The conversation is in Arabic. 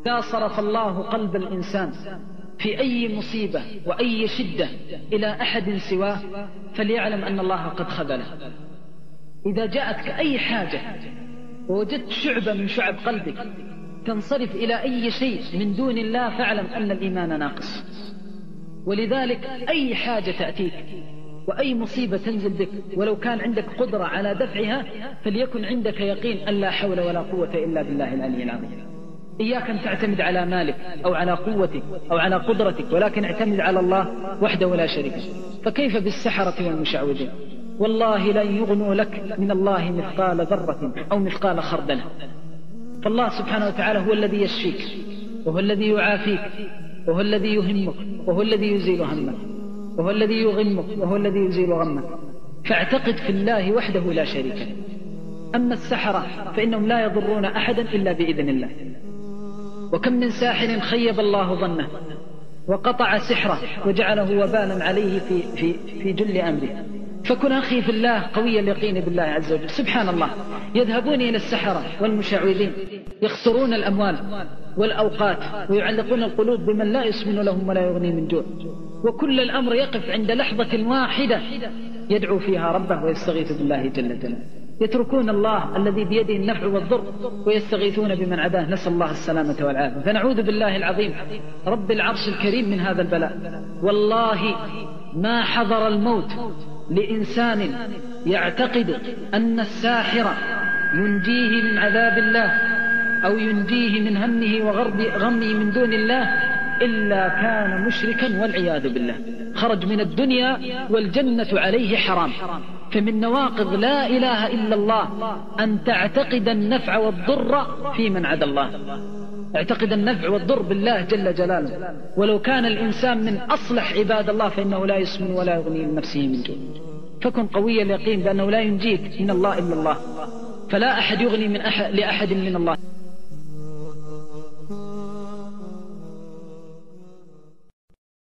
إذا صرف الله قلب الإنسان في أي مصيبة وأي شدة إلى أحد سواه فليعلم أن الله قد خذله. إذا جاءتك أي حاجة ووجدت شعبة من شعب قلبك تنصرف إلى أي شيء من دون الله فاعلم أن الإيمان ناقص. ولذلك أي حاجة تأتيك وأي مصيبة تنزل بك ولو كان عندك قدرة على دفعها فليكن عندك يقين أن لا حول ولا قوة إلا بالله العلي العظيم. إياك أن تعتمد على مالك أو على قوتك أو على قدرتك، ولكن اعتمد على الله وحده لا شريك له. فكيف بالسحرة والمشعوذين؟ والله لن يغنوا لك من الله مثقال ذرة أو مثقال خردلة. فالله سبحانه وتعالى هو الذي يشفيك وهو الذي يعافيك وهو الذي يهمك وهو الذي يزيل همك وهو الذي يغمك وهو الذي يزيل غمك. فاعتقد في الله وحده لا شريك له. أما السحرة فإنهم لا يضرون أحدا إلا بإذن الله. وكم من ساحر خيب الله ظنه وقطع سحره وجعله وبالا عليه في جل أمره. فكن أخي في الله قوي اليقين بالله عز وجل. سبحان الله، يذهبون إلى السحرة والمشعوذين يخسرون الأموال والأوقات ويعلقون القلوب بمن لا يسمن لهم ولا يغني من جوع، وكل الأمر يقف عند لحظة واحدة يدعو فيها ربه ويستغيث بالله جل جلاله. يتركون الله الذي بيده النفع والضر ويستغيثون بمن عداه، نسأل الله السلامة والعافية. فنعوذ بالله العظيم رب العرش الكريم من هذا البلاء. والله ما حضر الموت لإنسان يعتقد أن الساحر ينجيه من عذاب الله أو ينجيه من همه وغمه من دون الله إلا كان مشركا والعياذ بالله، خرج من الدنيا والجنة عليه حرام. فمن نواقض لا إله إلا الله أن تعتقد النفع والضر في من عدا الله. اعتقد النفع والضر بالله جل جلاله. ولو كان الإنسان من أصلح عباد الله فإنه لا يسمن ولا يغني من نفسه من جوع. فكن قوي اليقين بأنه لا ينجيك من الله إلا الله، فلا أحد يغني لأحد من الله.